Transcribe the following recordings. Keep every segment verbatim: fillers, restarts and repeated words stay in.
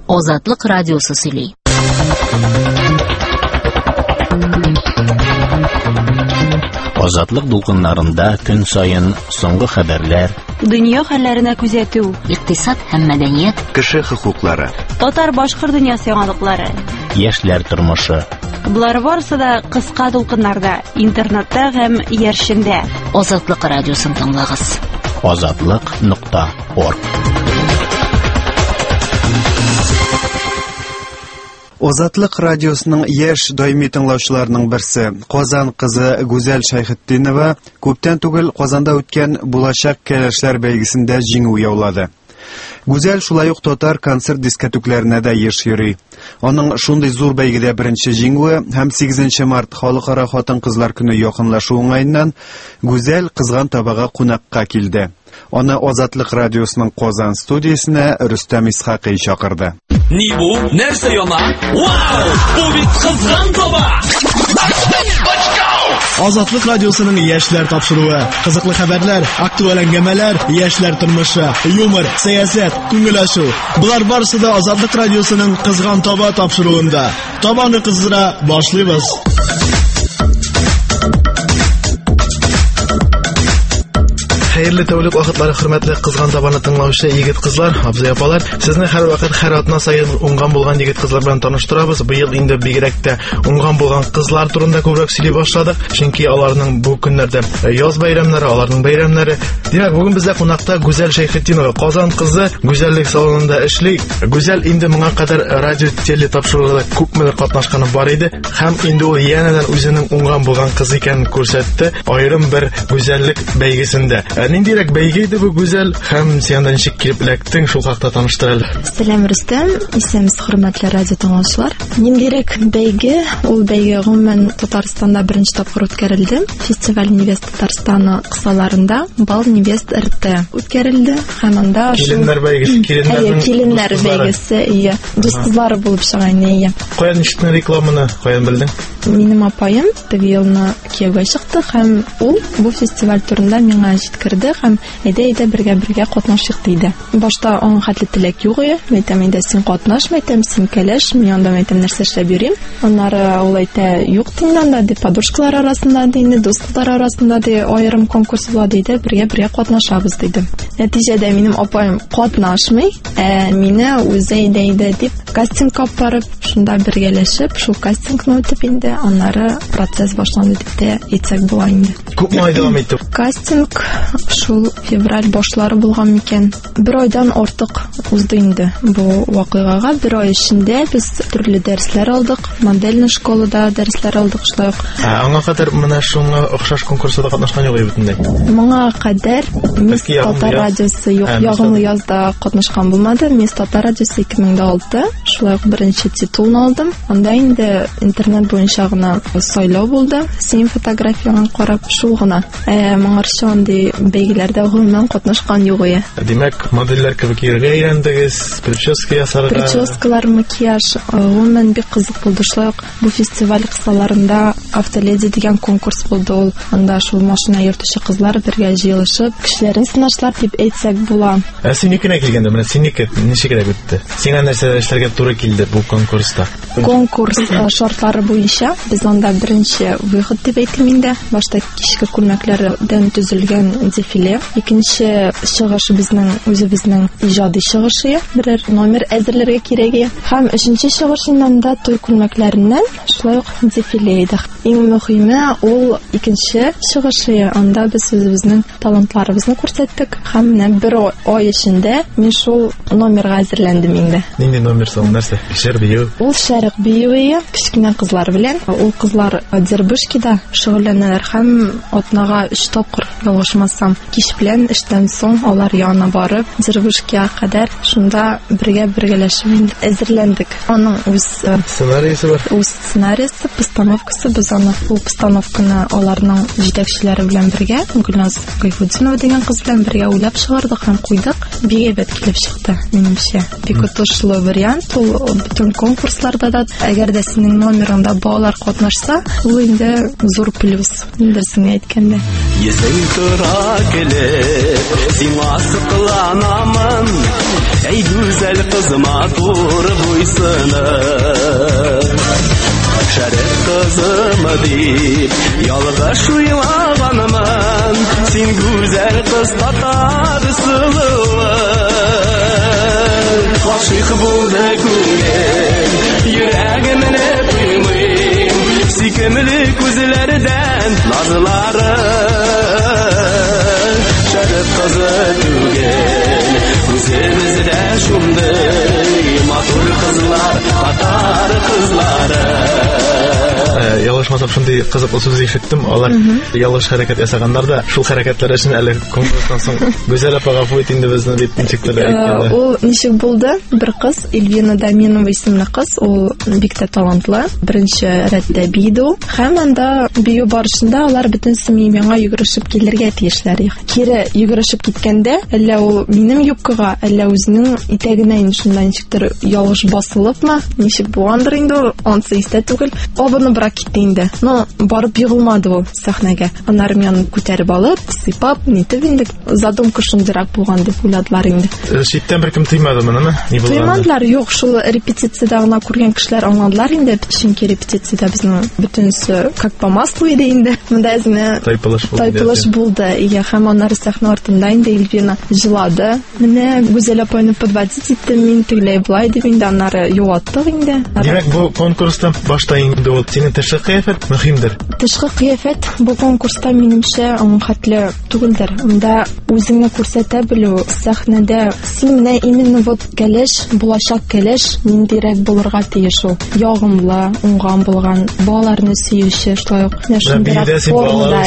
Азатлык радиосы сөйли. Азатлык дулкыннарында көн сайын соңгы хәбәрләр, дөнья хәлләренә күзәтү, икътисад һәм мәдәният, кеше хокуклары, татар-башкорт дөньясы яңалыклары, яшьләр тормышы. Булар барысы да кыска дулкыннарда, интернетта һәм яршендә. Азатлык радиосын тыңлагыз. азатлык нокта орг. Азатлык радиосының яшь даими тыңлаучыларының берсе, Казан кызы Гүзәл Шайхетдинова күптән түгел Казанда үткән булачак кәләшләр бәйгесендә җиңү яулады. Гүзәл шулай ук татар концерт дискотекләренә дә еш йөри. Аның шундый зур бәйгедә беренче җиңүе һәм сигезенче март халыкара хатын-кызлар көне якынлашу уңаеннан Гүзәл кызган табага кунакка килде. Аны Азатлык радиосының Казан студиясенә Рөстәм Исхакый чакырды. Ни бу? Нәрсә яна? Вау! Бу бит кызган таба! Азатлык радиосының яшьләр тапшыруы, кызыклы хәбәрләр, актуаль әңгәмәләр, яшьләр тормышы, юмор, сәясәт, күңел ачу. Булар барысы да Азатлык радиосының кызган таба тапшыруында. Табаны кыздыра башлыйбыз. Хәерле тәүлек вакытлары, хөрмәтле кызган табаны тыңлаучы егет-кызлар, абзый-апалар, сезне һәр вакыт һәр атна саен уңган булган егет-кызлар белән таныштырабыз. Быел инде бигрәк тә уңган булган кызлар турында күбрәк сөйли башладык, чөнки аларның бу көннәрдә яз бәйрәмнәре, аларның бәйрәмнәре. Димәк, бүген бездә кунакта Гүзәл Шайхетдинова, Казан кызы, гүзәллек салонында эшли. Гүзәл инде моңа кадәр радио теле тапшыруларда күпмелер катнашканы бар иде, һәм инде ул янәдән үзенең уңган булган кыз икәнен күрсәтте аерым бер гүзәллек бәйгесендә. Ниндирәк бәйге иде бу Гүзәл һәм сиңа ничек килеп эләктең, шул хакта таныштыр әле. Сәлам Рөстәм, исәмез хөрмәтле радио тыңлаучылар. Ниндирәк бәйге, ул бәйге гомумән Татарстанда беренче тапкыр үткәрелде. Фестиваль Невест Татарстаны кысаларында Бал Невест РТ үткәрелде. Һәм анда киленнәр бәйгесе, киленнәрнең киленнәр бәйгесе, ия, дус кызлары булып чыган, ия. Каян ишеттең рекламаны, каян белдең? Минем апайым теге елны Киевга чыкты һәм ул бу фестиваль турында миңа җиткерде һәм әйдә-әйдә бергә-бергә катнашыйк диде. Башта аңа хәтле теләк юк иде. Мәйтәм инде син катнаш, мәйтәм син кәләш, мин анда мәйтәм нәрсә эшләп йөрим. Аннары ул әйтә, юк тыңдан да, дип, подружкалар арасында дине, дуслар арасында ди, аерым конкурс була диде, бергә-бергә катнашабыз диде. Нәтиҗәдә минем апайым катнашмый, ә мине үзе әйдә-әйдә дип кастингка барып, шунда бергәләшеп, шул кастингны үтеп инде, аннары процесс башланды дип тә әйтсәк була инде. Күпме ай дәвам итте? Кастинг шул февраль башлары булган микән. Бер айдан артык узды инде бу вакыйгага. Бер ай эчендә без төрле дәресләр алдык, модельный школада дәресләр алдык, шулай ук. Аңа кадәр менә шуңа охшаш конкурста катнашкан юк бөтенләй. Моңа кадәр Мисс Татар радиосы юк, ягымлы язда катнашкан булмады. Мисс Татар радиосы ике мең алты, шулай ук беренче титулны алдым. Анда инде интернет буенча гына сайлау булды. Син фотографияңа карап шул гына. Ә моңарча андый бәйгеләрдә гомумән катнашкан юк иде. Димәк, модельләр кебек йөргә өйрәндегез, прическа ясарга. Прическалар, макияж гомумән бик кызык булды. Шулай ук бу фестиваль кысаларында автоледи дигән конкурс булды. Ул анда шул машина йөртүче кызлар бергә җыелышып, кешеләрен сынашлар дип әйтсәк була. Ә синекенә килгәндә, менә синеке ничек үтте? Сиңа нәрсә эшләргә туры килде бу конкурста? Конкурс шартлары буенча без анда беренче выход дип әйтим инде. Башта кичке күлмәкләрдән төзелгән дефиле. Икенче чыгыш безнең үзебезнең иҗади чыгышы, берәр номер әзерләргә кирәк. Һәм өченче чыгышыннан да той күлмәкләреннән шулай ук дефиле иде. Иң мөһиме ул икенче чыгышы. Анда без үзебезнең талантларыбызны күрсәттек. Һәм менә бер ай эчендә мин шул номерга әзерләндем инде. Нинди номер соң, нәрсә? Шәр бию? Ул шәрык биюе, кичкенә кызлар белән. Ул кызлар Дербышкида шөгыльләнәләр һәм атнага өч тапкыр ялгышмасам, кич белән эштән соң алар янына барып, Дербышкига кадәр шунда бергә-бергәләшеп әзерләндек. Аның үз сценарийсы бар. Үз сценарийсы, постановкасы, без аны ул постановканы аларның җитәкчеләре белән бергә, Гөлназ Гайфутдинова дигән кыз белән бергә уйлап чыгардык һәм куйдык. бик әйбәт килеп чыкты, минемчә. Бик отышлы вариант ул бүтән конкурсларда да. Әгәр дә синең номерыңда балалар катнашса, ул инде зур плюс. Инде әйткәндә. Езең тора килеп, сиңа сыкланамын. Әй гүзәл кызыма тур буйсыны. Шәрәп кызымы дип, ялгыш уйлаганмын. Син гүзәл кыз татар сылуы. Гашыйк булды күңел, йөрәгемне туймыйм. Сикемле күзләрдән назлары. Шәрәп кызы түгел, үзебездә шундый матур кызлар, татар кызлары. Ялгышмасам, шундый кызыклы сүз ишеттем. Алар ялгыш хәрәкәт ясаганнар да, шул хәрәкәтләр өчен әле конкурстан соң Гүзәл апага фуйт инде безне дип ничектер әйткәннәр. Ул ничек булды? Бер кыз, Эльвина Даминова исемле кыз, ул бик тә талантлы. Беренче рәттә бийде. Һәм анда бию барышында алар бөтен семьяга йөгерешеп килергә тиешләр. Кире йөгерешеп киткәндә, әллә ул минем юбкага, әллә үзенең итәгенә шунда ничектер ялгыш басылыпмы? Ничек булгандыр инде, ансы истә түгел. Абыны брак китте инде. Но барып егылмады ул сәхнәгә. Аннары мен күтәреп алып, сыйпап, нитеп инде задумка шундырак булган дип уйладылар инде. Читтән беркем тыймадымы, нәме? Ни булган? Тыймадылар, юк, шул репетициядә гына күргән кешеләр аңладылар инде. Чөнки репетициядә безнең бөтенсе как по маслу иде инде. Монда әзме тайпылыш булды. Я һәм аннары сәхнә артында инде Эльвина җылады. Менә Гүзәл апайны подводить итте, мин тегеләй булай дип инде аннары юаттык инде. Димәк, бу конкурста башта инде ул синең тышкы кыяфәт мөһимдер. Тышкы кыяфәт бу конкурста минемчә хәтле түгелдер. Монда үзеңне күрсәтә белү, сәхнәдә син менә именно вот кәлеш, булачак кәлеш ниндирәк булырга тиеш ул. Ягымлы, уңган булган, балаларны сөюче, шулай ук шундый формада.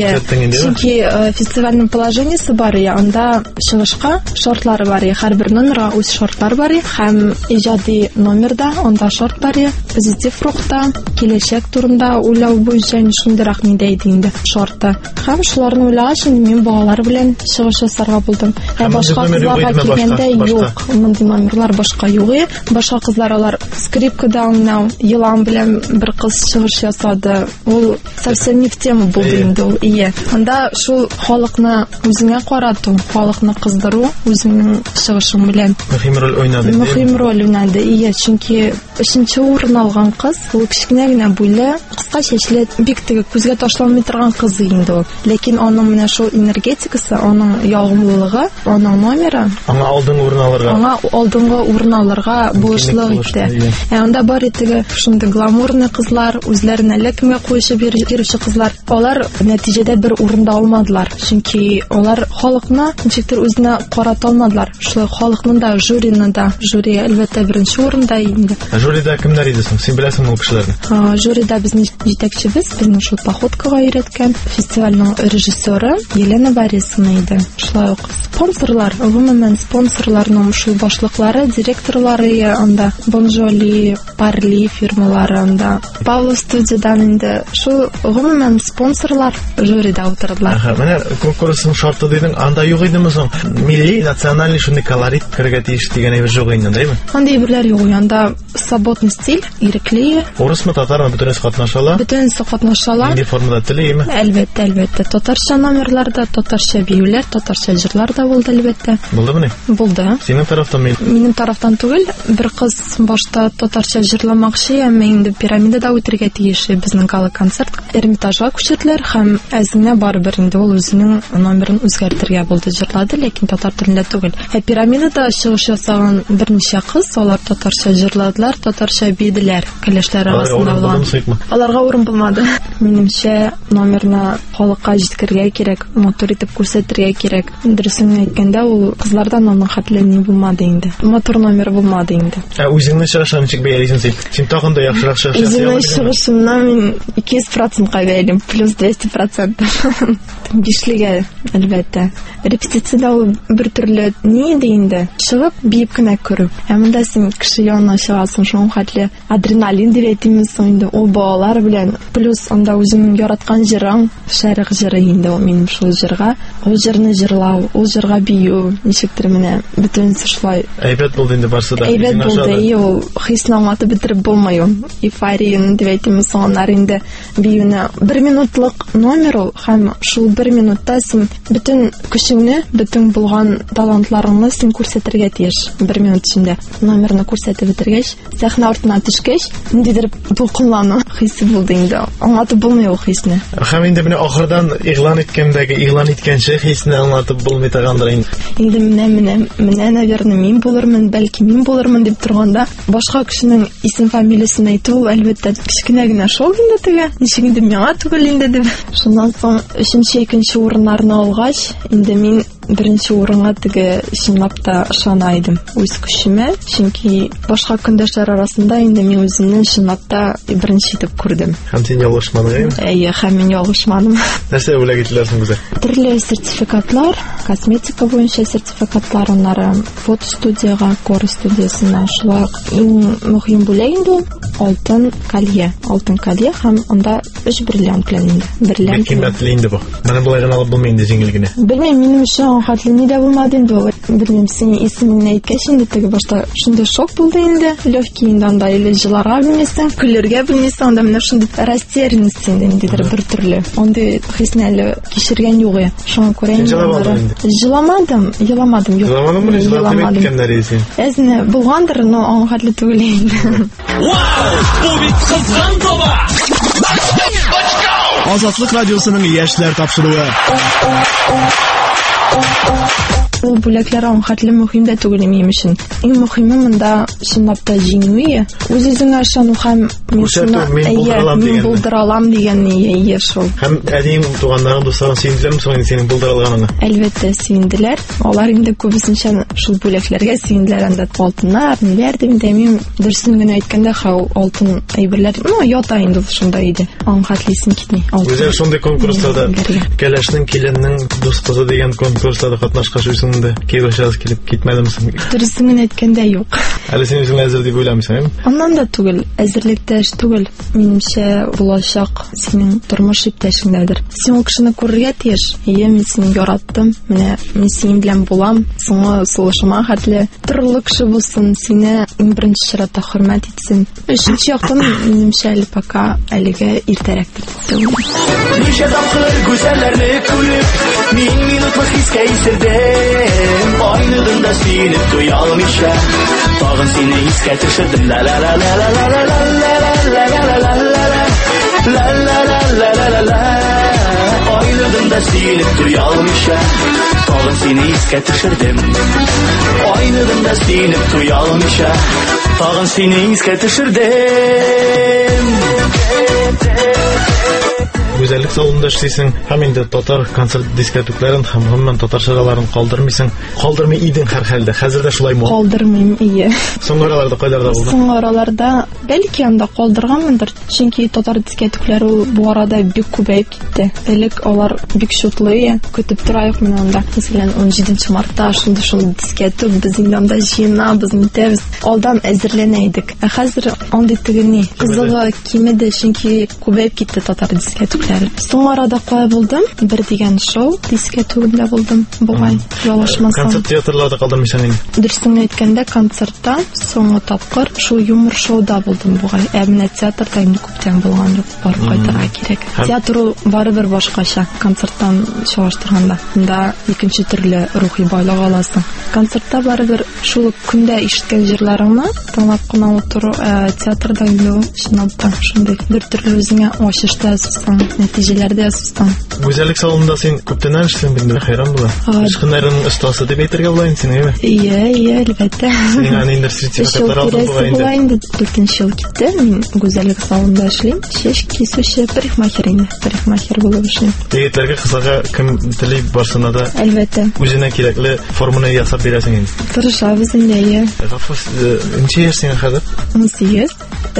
Чөнки фестивальнең положениесе бар, я анда чыгышка шартлары бар, һәрбер номерга үз шартлары бар, һәм иҗади номерда анда шарт бар, позитив рухта, киләчәк турында уйлау буенча шундыйрак нидә иде инде шарты. Һәм шуларны уйлагач, мин балалар белән чыгыш ясарга булдым. Ә башка кызларга килгәндә юк, мондый номерлар башка юк. Башка кызлар алар скрипкада уйнау, елан белән бер кыз чыгыш ясады. Ул совсем не в тему булды инде ул. Ие. Анда шул халыкны үзеңә карату, халыкны кыздыру үзеңнең чыгышың белән мөһим роль уйнады. Мөһим роль уйнады. Ие, чөнки өченче урын алган кыз, ул кичкенә генә буйлы, кыска чәчле, бик теге күзгә ташланмый торган кыз инде ул. Ләкин аның менә шул энергетикасы, аның ягымлылыгы, аның номеры, аңа алдынгы урын алырга, аңа алдынгы урын алырга булышлык итте. Ә анда бар иде шундый гламурный кызлар, үзләренә ләкемгә куешып йөрүче кызлар. Алар нәтиҗәдә бер урында алмадылар. Чөнки алар халыкны ничектер үзенә карата алмадылар. Шулай халыкның да, жюрины да, жюри әлбәттә беренче урында инде. Жюридә кемнәр иде соң? Син беләсеңме ул кешеләрне? А, жюридә безнең җитәкчебез, безнең шул походкага өйрәткән фестивальнең режиссеры Елена Борисовна иде. Шулай ук спонсорлар, гомумән спонсорларның шул башлыклары, директорлары анда Бонжоли, Парли фирмалары анда. Павлов студиядан инде шул гомумән спонсорлар жюридә утырдылар. Аха, менә конкурсның шарты дидең, анда юк идеме соң? Милли, национальный шундый колорит кергә тиеш дигән әйбер юк инде, дәйме? Анда әйберләр юк, анда свободный стиль, ирекле. Урысмы, татармы, бөтенесе катнашалар? Бөтенесе катнашалар. Милли формада телейме? Әлбәттә, әлбәттә. Татарча номерларда, татарча биюләр, татарча җырлар да булды әлбәттә. Булдымы ни? Булды. Синең тарафтан мин? Минем тарафтан түгел, бер кыз башта татарча җырламакчы, әмма инде пирамидада үтергә тиеш безнең гала концерт. Эрмитажга күчерделәр һәм әзенә барыбер инде ул үзенең номерын үзгәртергә булды, җырлады, ләкин татар телендә түгел. Ә пирамидада чыгыш ясаган берничә кыз, алар татарча җырладылар, татарча биделәр, кәләшләр арасында булган. Аларга урын булмады. Минемчә, номерны халыкка җиткергә кирәк, матур итеп күрсәтергә кирәк. Дөресен әйткәндә, ул кызлардан аның хәтле ни булмады инде. Матур номер булмады инде. Ә үзеңне чыгышын ничек бәялисең син? Син тагын да яхшырак чыгыш ясый аласың. Үземне чыгышымнан мин ике йөз процентка бәялим, плюс двести процентов. Бишлегә, әлбәттә. Репетициядә ул бер төрле ни иде инде. Чыгып, биеп кенә күрү. Ә монда син кеше янына чыгасың, шуның хәтле адреналин дип әйтимме соң инде. Ул балалар Шулар белән плюс анда үзеңнең яраткан җырың, шәрык җыры инде ул минем шул җырга. Ул җырны җырлау, ул җырга бию, ничектер менә бөтен шулай. Әйбәт булды инде барсы да. Әйбәт булды, ул хисне аңлатып бетереп булмый ул. Эйфорияны дип әйтәм, соңнар инде биюне бер минутлык номер ул, һәм шул бер минутта син бөтен көчеңне, бөтен булган талантларыңны син күрсәтергә тиеш. бер минут эчендә номерны күрсәтеп бетергәч, сәхнә артына төшкәч, ниндидер дулкынлану хисе булды инде. Аңлатып булмый ул хисне. Һәм инде менә ахырдан игълан иткәндәге игълан иткәнче хисне аңлатып булмый тагандыр инде. Инде менә менә менә наверное мин булырмын, бәлки мин булырмын дип торганда, башка кешенең исем фамилиясын әйтү ул әлбәттә кичкенә генә шул инде теге. Ничек инде миңа түгел инде дип. Шуннан соң өченче, икенче урыннарны алгач, инде мин беренче урынга теге чынлап та ышана идем үз көчемә, чөнки башка көндәшләр арасында инде мин үземне чынлап та беренче итеп күрдем. Һәм син ялгышмадың, әйе, һәм мин ялгышмадым. Нәрсә бүләк ителәсең безгә? Төрле сертификатлар, косметика буенча сертификатлар, аннары фото студияга, кор студиясына, шулай иң мөһим бүләк инде алтын колье, алтын колье һәм анда өч бриллиант белән инде. Бриллиант кыйммәтле инде бу. Менә булай гына алып булмый инде җиңел генә. Белмәм, минем өчен хәтле ни дә булмады инде. Белмәм, син исемеңне әйткәч инде теге башта шундый шок булды инде. Лёгкий инде анда или җыларга белмәсәң, көләргә белмәсәң, анда менә шундый растерянность инде ниндидер бер төрле. Андый хисне әле кичергән юк я. Шуңа күрә инде җыламадым, җыламадым, юк. Җыламадыммы, җыламадым дигәннәр исен. Әзне булгандыр, но аңа хәтле түгел инде. Вау! Бу бит кызган таба! Азатлык радиосының яшьләр тапшыруы. Ул бүләкләр аңа хәтле мөһим дә түгел минем өчен. Иң мөһиме монда чынлап та җиңүе, үз-үзеңә ышану һәм мин булдыра алам дигән нияте шул. Һәм әдиң туганнарың, дусларың сөенделәрме соң синең булдырылганыңа? Әлбәттә сөенделәр. Алар инде күбесенчә шул бүләкләргә сөенделәр, анда алтыннар, ниләр дип мин дөресен генә әйткәндә, һәм алтын әйберләр, ну, ята инде шунда иде. Аңа хәтле исем китми. Үзәр шундый конкурсларда, Кәләшнең киленнең дус кызы дигән конкурсларда катнашкан Кирошас килеп китмәдемсең? Дөресен әйткәндә юк. Әле син үзең әзер дип уйламыйсың, әйме? Аннан да түгел, әзерлектә эш түгел. Минемчә, булачак синең тормыш иптәшеңдәдер. Син ул кешене күрергә тиеш. Әйе, мин сине яраттым. Менә мин синең белән булам. Соңгы сулышыма хәтле төрле кеше булсын, сине иң беренче чиратта хөрмәт итсен. Өченче яктан минемчә, әле пока әлегә иртәрәктер. Ничә тапкыр гүзәлләрне күреп, мин минутлык хискә исердем. Aynıdında sinip duyalmışa, tağın seni iske düşürdüm. La la la la la la la la la la la la la la la la la la. Aynıdında sinip duyalmışa, tağın seni iske düşürdüm. Aynıdında sinip duyalmışa, tağın seni iske düşürdüm. Güzellik salonunda эшлисең, һәм инде татар концерт дискотекларын һәм гомумән татар шараларын калдырмыйсың. Калдырмый идең һәр хәлдә. Хәзер дә шулаймы? Калдырмыйм, ие. Соңгы араларда кайларда булды? Соңгы араларда бәлки анда калдырганмындыр. Чөнки татар дискотеклары ул бу арада бик күбәйеп китте. Элек алар бик шутлы, көтеп торайык мен анда. Мәсәлән, он җиденче мартта шундый шундый дискотек безнең анда җыенабыз, нитәбез. Алдан әзерләнә идек. Ә хәзер андый тегени кызыгы кимеде, чөнки күбәйеп китте татар дискотеклары. Соңгы арада кая булдым? Бер дигән шоу дискотекында булдым. Бугай, ялгышмасам. Концерт театрларда калдырмыйсың инде. Дөресен әйткәндә, концертта соңгы тапкыр шул юмор шоуда булдым бугай. Ә менә театрда инде күптән булган юк, барып кайтырга кирәк. Театр барыбер башкача концерттан чагыштырганда. Монда икенче төрле рухи байлык аласың. Концертта барыбер шул көндә ишеткән җырларыңны тыңлап кына утыру, театрда инде чынлап та шундый бер төрле үзеңә ачышта ясыйсың, нәтиҗәләрдә ясыйсың. Гүзәллек салонында син күптән эшлисең инде, хайран була. Эшкенәрнең остасы дип әйтергә була инде син, әйме? Ие, ие, әлбәттә. Син аны инде сертификатлар алдың була инде. Дүртенче ел китте, мин гүзәллек салонында эшлим. Чәч кесүче парикмахер инде, парикмахер булып эшлим. Егетләргә кызга кем тели барсына да әлбәттә үзенә кирәкле форманы ясап бирәсең инде. Тырышабыз инде, ие. Гафус, ничә яшьсең хәзер? он сигез.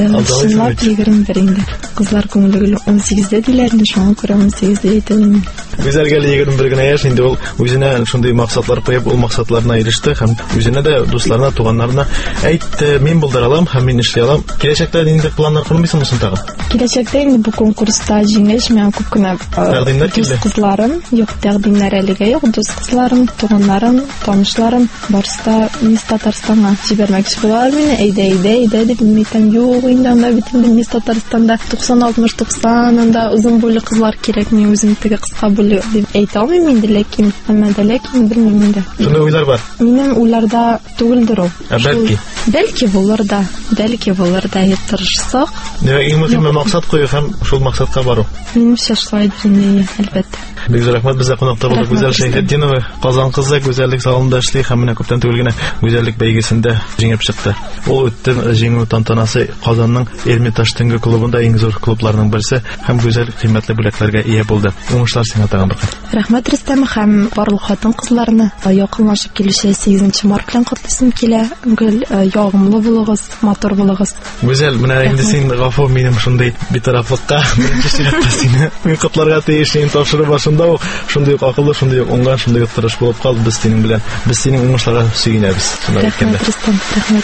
Шунлап егерме бер инде. Кызлар күңелле он сигездә диләр инде, шуңа күрә он сигездә әйтәм. Гүзәлгә егерме бер генә яшь, инде ул үзенә шундый максатлар куеп, ул максатларына иреште һәм үзенә дә, дусларына, туганнарына әйтте, мин булдыра алам һәм мин эшли алам. Киләчәктә нинди планнар кылмыйсыңмы соң тагын? Киләчәктә инде бу конкурста җиңеш, мен күп кенә тәкъдимнәр килде. Дус кызларым, юк тәкъдимнәр әлегә юк, дус кызларым, туганнарым, танышларым барысы да Мисс Татарстанга җибәрмәкче булалар мине. Әйдә, әйдә, әйдә дип әйтәм, юк инде анда бит инде Мисс Татарстанда туксан алтмыш туксан анда озын буйлы кызлар кирәк, мин үзем теге кыска буйлы дип әйтә алмыйм инде, ләкин һәммә дә ләкин белмим инде. Шундый уйлар бар. Минем уйларда түгелдер ул. Ә бәлки. Бәлки булыр да, бәлки булыр да, тырышсак. Димәк, иң мөһиме максат кую һәм шул максатка бару. Минемчә шулайдыр инде, әлбәттә. Бик зур рәхмәт, бездә кунакта булды Гүзәл Шәйхетдинова, Казан кызы, гүзәллек салонында эшли һәм менә күптән түгел генә гүзәллек бәйгесендә җиңеп чыкты. Ул үтте җиңү тантанасы Казанның Эрмитаж төнге клубында, иң зур клубларның берсе һәм гүзәл кыйммәтле бүләкләргә ия булды. Уңышлар сиңа тагын бер. Рәхмәт Рөстәм һәм барлык хатын-кызларны якынлашып килүче сигезенче март белән котлыйсым килә. Гөл ягымлы булыгыз, матур булыгыз. Гүзәл, менә инде син гафу минем шундый битарафлыкка, беренче чиратта сине мин котларга тиешен тапшырып башында ук шундый ук акыллы, шундый ук уңган, шундый ук тырыш булып калды. Без синең белән, без синең уңышларга сөенәбез. Рәхмәт Рөстәм, рәхмәт.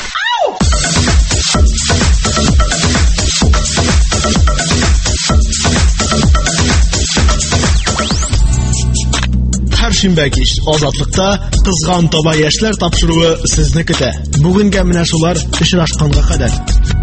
Һәр шимбә кич Азатлыкта кызган таба яшьләр тапшыруы сезне көтә. Бүгенгә менә шулар очрашканга кадәр.